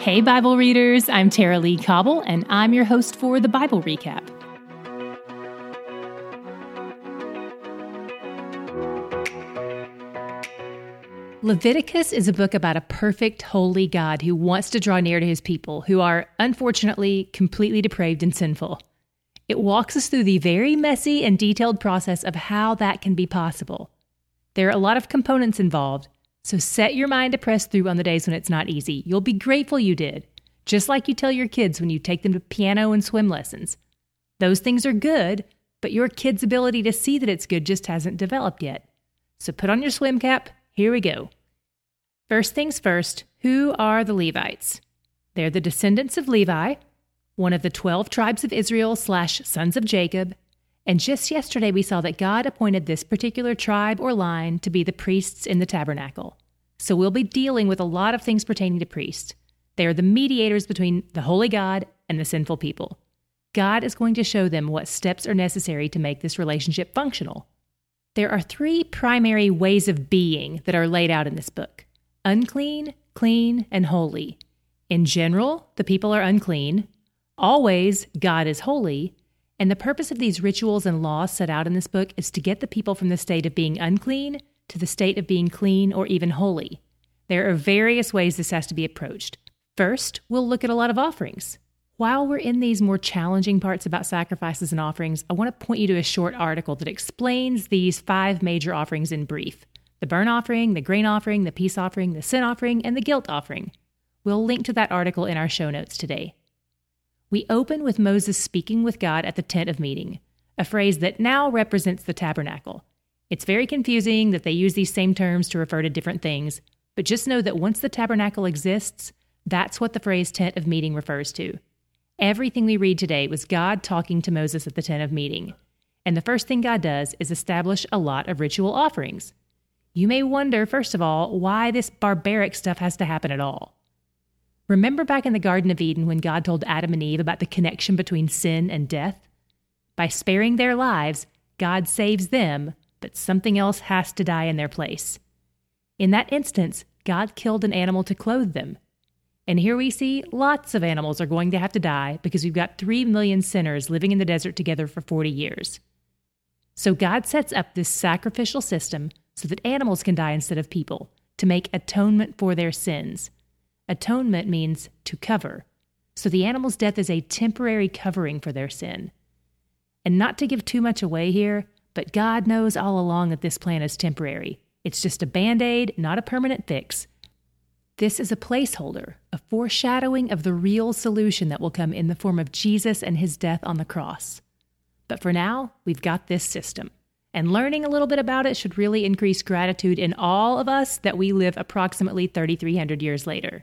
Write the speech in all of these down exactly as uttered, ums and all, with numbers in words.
Hey, Bible readers, I'm Tara Lee Cobble, and I'm your host for the Bible Recap. Leviticus is a book about a perfect, holy God who wants to draw near to his people, who are, unfortunately, completely depraved and sinful. It walks us through the very messy and detailed process of how that can be possible. There are a lot of components involved, so set your mind to press through on the days when it's not easy. You'll be grateful you did, just like you tell your kids when you take them to piano and swim lessons. Those things are good, but your kid's ability to see that it's good just hasn't developed yet. So put on your swim cap. Here we go. First things first, who are the Levites? They're the descendants of Levi, one of the twelve tribes of Israel slash sons of Jacob, and just yesterday we saw that God appointed this particular tribe or line to be the priests in the tabernacle. So we'll be dealing with a lot of things pertaining to priests. They are the mediators between the holy God and the sinful people. God is going to show them what steps are necessary to make this relationship functional. There are three primary ways of being that are laid out in this book: unclean, clean, and holy. In general, the people are unclean. Always, God is holy. And the purpose of these rituals and laws set out in this book is to get the people from the state of being unclean to the state of being clean or even holy. There are various ways this has to be approached. First, we'll look at a lot of offerings. While we're in these more challenging parts about sacrifices and offerings, I want to point you to a short article that explains these five major offerings in brief: the burnt offering, the grain offering, the peace offering, the sin offering, and the guilt offering. We'll link to that article in our show notes today. We open with Moses speaking with God at the tent of meeting, a phrase that now represents the tabernacle. It's very confusing that they use these same terms to refer to different things, but just know that once the tabernacle exists, that's what the phrase tent of meeting refers to. Everything we read today was God talking to Moses at the tent of meeting, and the first thing God does is establish a lot of ritual offerings. You may wonder, first of all, why this barbaric stuff has to happen at all. Remember back in the Garden of Eden when God told Adam and Eve about the connection between sin and death? By sparing their lives, God saves them, but something else has to die in their place. In that instance, God killed an animal to clothe them. And here we see lots of animals are going to have to die because we've got three million sinners living in the desert together for forty years. So God sets up this sacrificial system so that animals can die instead of people, to make atonement for their sins. Atonement means to cover. So the animal's death is a temporary covering for their sin. And not to give too much away here, but God knows all along that this plan is temporary. It's just a band-aid, not a permanent fix. This is a placeholder, a foreshadowing of the real solution that will come in the form of Jesus and his death on the cross. But for now, we've got this system. And learning a little bit about it should really increase gratitude in all of us that we live approximately thirty-three hundred years later.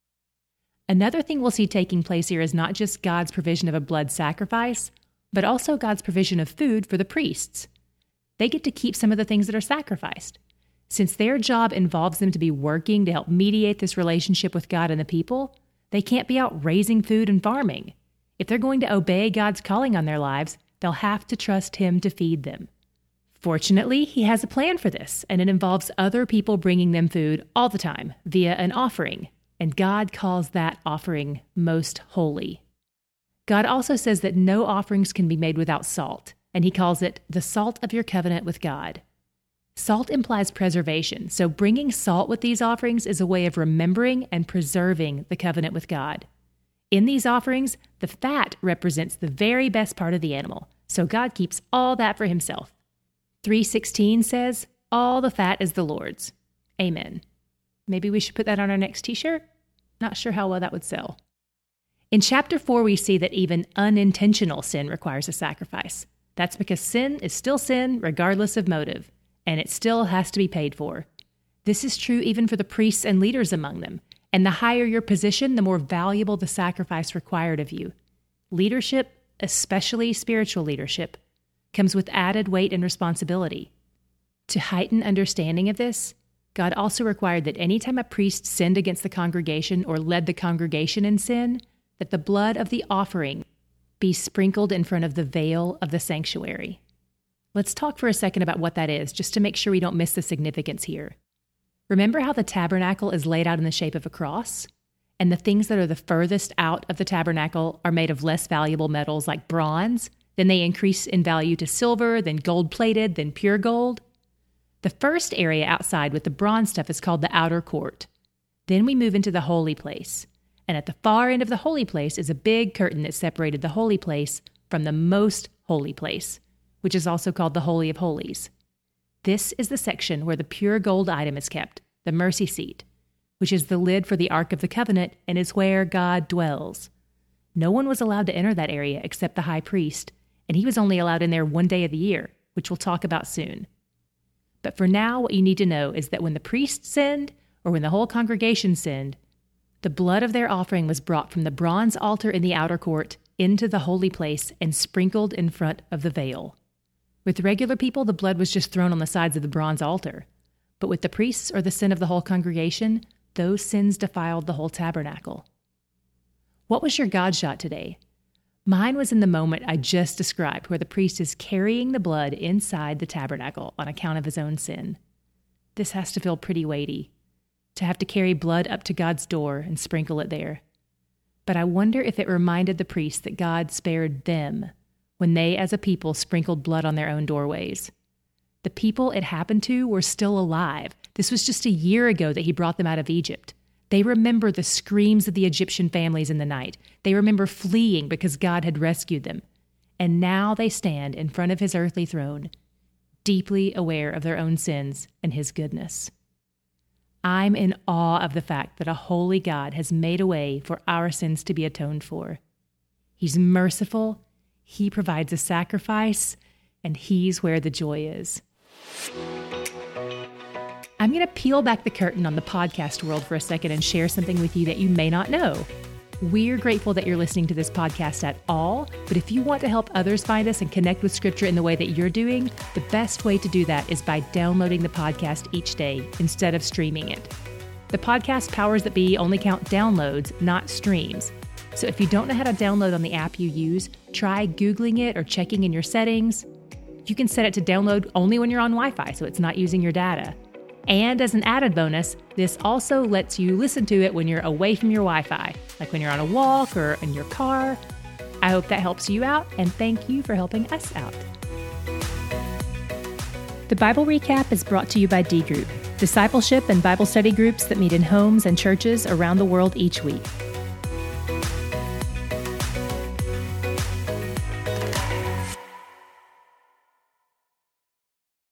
Another thing we'll see taking place here is not just God's provision of a blood sacrifice, but also God's provision of food for the priests. They get to keep some of the things that are sacrificed. Since their job involves them to be working to help mediate this relationship with God and the people, they can't be out raising food and farming. If they're going to obey God's calling on their lives, they'll have to trust him to feed them. Fortunately, he has a plan for this, and it involves other people bringing them food all the time via an offering. And God calls that offering most holy. God also says that no offerings can be made without salt, and he calls it the salt of your covenant with God. Salt implies preservation, so bringing salt with these offerings is a way of remembering and preserving the covenant with God. In these offerings, the fat represents the very best part of the animal, so God keeps all that for himself. three sixteen says, "All the fat is the Lord's." Amen. Maybe we should put that on our next t-shirt? Not sure how well that would sell. In chapter four, we see that even unintentional sin requires a sacrifice. That's because sin is still sin regardless of motive, and it still has to be paid for. This is true even for the priests and leaders among them, and the higher your position, the more valuable the sacrifice required of you. Leadership, especially spiritual leadership, comes with added weight and responsibility. To heighten understanding of this, God also required that any time a priest sinned against the congregation or led the congregation in sin, that the blood of the offering be sprinkled in front of the veil of the sanctuary. Let's talk for a second about what that is, just to make sure we don't miss the significance here. Remember how the tabernacle is laid out in the shape of a cross? and the things that are the furthest out of the tabernacle are made of less valuable metals like bronze. Then they increase in value to silver, then gold-plated, then pure gold. The first area outside with the bronze stuff is called the outer court. Then we move into the holy place. And at the far end of the holy place is a big curtain that separated the holy place from the most holy place, which is also called the Holy of Holies. This is the section where the pure gold item is kept, the mercy seat, which is the lid for the Ark of the Covenant and is where God dwells. No one was allowed to enter that area except the high priest, and he was only allowed in there one day of the year, which we'll talk about soon. But for now, what you need to know is that when the priest sinned, or when the whole congregation sinned, the blood of their offering was brought from the bronze altar in the outer court into the holy place and sprinkled in front of the veil. With regular people, the blood was just thrown on the sides of the bronze altar. But with the priests or the sin of the whole congregation, those sins defiled the whole tabernacle. What was your God shot today? Mine was in the moment I just described, where the priest is carrying the blood inside the tabernacle on account of his own sin. This has to feel pretty weighty, to have to carry blood up to God's door and sprinkle it there. But I wonder if it reminded the priest that God spared them when they as a people sprinkled blood on their own doorways. The people it happened to were still alive. This was just a year ago that he brought them out of Egypt. They remember the screams of the Egyptian families in the night. They remember fleeing because God had rescued them. And now they stand in front of his earthly throne, deeply aware of their own sins and his goodness. I'm in awe of the fact that a holy God has made a way for our sins to be atoned for. He's merciful, he provides a sacrifice, and he's where the joy is. I'm going to peel back the curtain on the podcast world for a second and share something with you that you may not know. We're grateful that you're listening to this podcast at all, but if you want to help others find us and connect with Scripture in the way that you're doing, the best way to do that is by downloading the podcast each day instead of streaming it. The podcast powers that be only count downloads, not streams. So if you don't know how to download on the app you use, try Googling it or checking in your settings. You can set it to download only when you're on Wi-Fi, so it's not using your data. And as an added bonus, this also lets you listen to it when you're away from your Wi-Fi, like when you're on a walk or in your car. I hope that helps you out, and thank you for helping us out. The Bible Recap is brought to you by D Group, discipleship and Bible study groups that meet in homes and churches around the world each week.